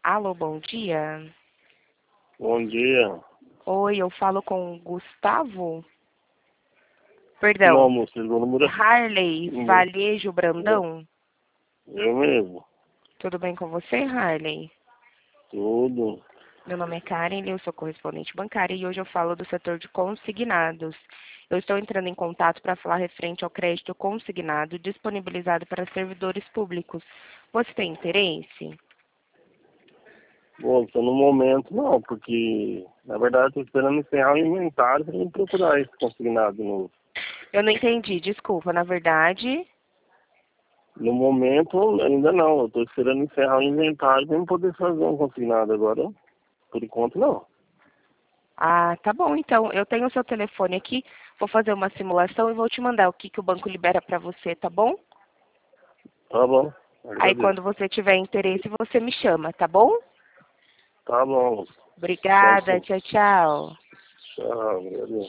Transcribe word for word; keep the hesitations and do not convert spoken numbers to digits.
Alô, bom dia. Bom dia. Oi, eu falo com o Gustavo? Não, Perdão, moço, ligou no número. Harley Número- Valejo Brandão? Eu mesmo. Tudo bem com você, Harley? Tudo. Meu nome é Karen, eu sou correspondente bancária e hoje eu falo do setor de consignados. Eu estou entrando em contato para falar referente ao crédito consignado disponibilizado para servidores públicos. Você tem interesse? Moço, no momento não, porque na verdade estou esperando encerrar o inventário para me procurar esse consignado novo. Eu não entendi, desculpa. Na verdade, No momento ainda não, eu estou esperando encerrar o inventário para eu poder fazer um consignado agora. Por enquanto não. ah, tá bom. Então, eu tenho o seu telefone aqui, vou fazer uma simulação e vou te mandar o que, que o banco libera para você, tá bom? Tá bom, Aí, agradeço. quando você tiver interesse, você me chama, tá bom? Tá bom, moço. Chamo Obrigada, sim. tchau, tchau. Tchau, agradeço.